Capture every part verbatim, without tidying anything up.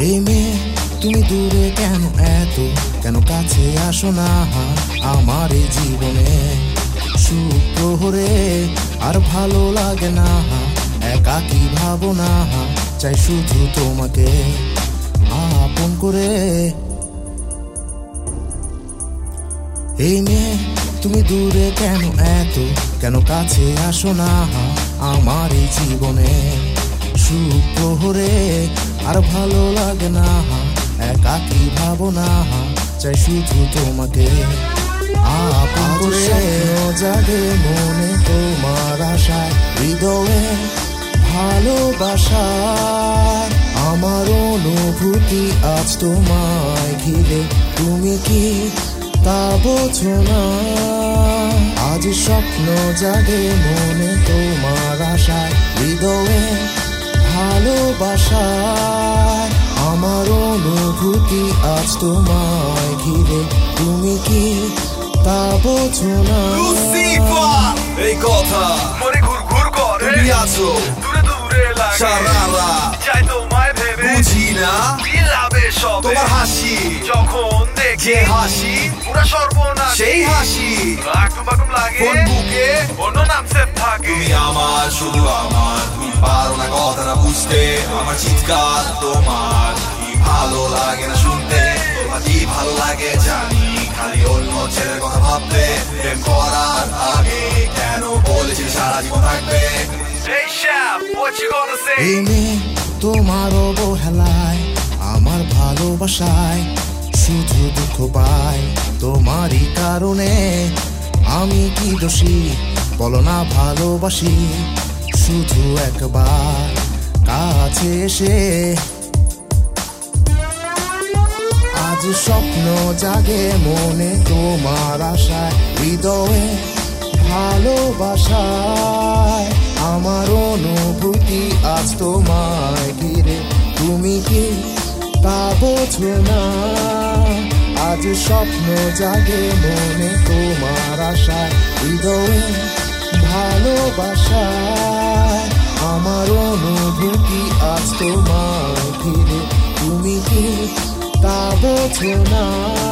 এই মেয়ে তুমি দূরে কেন এত, কেন কাছে আসো না আমার এই জীবনে? সুপ্রহরে আর ভালো লাগে না, একাকী ভাবনা চাই শুধু তোমাকে আপন করে। এই মেয়ে তুমি দূরে কেন এত, কেন কাছে আসো না আমার এই জীবনে? সুপ্রহরে আর ভালো লাগে না, একাকী ভাবনা চাই শুধু তোমাকে আপন করে। জাগে মনে তোমার আশায়, হৃদয়ে ভালোবাসা, আমার অনুভূতি আজ তোমায় ঘিরে, তুমি কি তা বোঝো না? আজ স্বপ্ন জাগে মনে তোমার আশায়, হৃদয়ে ভালোবাসা, আমার অনুভূতি আজ তোমায় ঘিরে, তুমি কি তা বোঝো না? এই কথা মনে ঘুর ঘুর করে, তুমি আছো দূরে দূরে লাগে, সারা রাত চাই তোমায় ভেবে, বুঝি না কি লাভে সবে তোমার হাসি, যখন দেখে হাসি পুরা সর্বনাশ সেই হাসি, রাখুম বাকুম লাগে কোন বুকে অন্য নাম সেভ থাকে। তুমি আমার শুধু আমার, তুমি পারো না কথাটা বুঝতে, আমার চিৎকার তোমার কি ভালো লাগে না শুনতে, তোমার কি ভালো লাগে জানি, খালি অন্য ছেলের কথা ভাবতে, প্রেম করার আগে কেন বলেছি সারা জীবন থাকবে। Hey Shab, what you gonna say? এই মেয়ে তোমার অবহেলায়, আমার ভালোবাসায় শুধু দুঃখ পাই, তোমারই কারণে আমি কি দোষী বলো না? ভালোবাসি শুধু একবার কাছে এসে, আজ স্বপ্ন জাগে মনে তোমার আশায়, হৃদয়ে ভালোবাসায়, আমার অনুভূতি আজ তোমায় ঘিরে, তুমি কি তা বোঝো না? আজ স্বপ্ন জাগে মনে তোমার আশায়, হৃদয়ে ভালোবাসায়, আমার অনুভূতি আজ তোমায় ঘিরে, তুমি কি তা বোঝো না?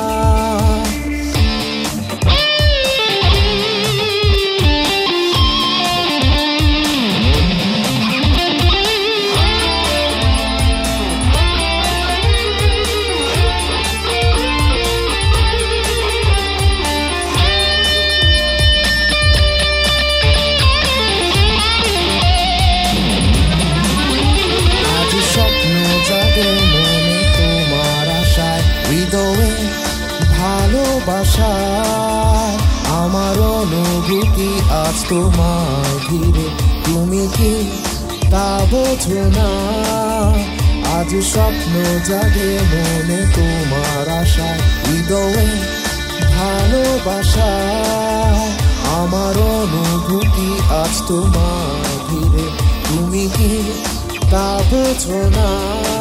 হৃদয়ে ভালোবাসায়, আমার অনুভূতি আজ তোমায় ঘিরে, তুমি কি তা বোঝো না? আজ স্বপ্ন জাগে মনে তোমার আশায়, হৃদয়ে ভালোবাসায়, আমার অনুভূতি আজ তোমায় ঘিরে, তুমি কি তা বোঝো না?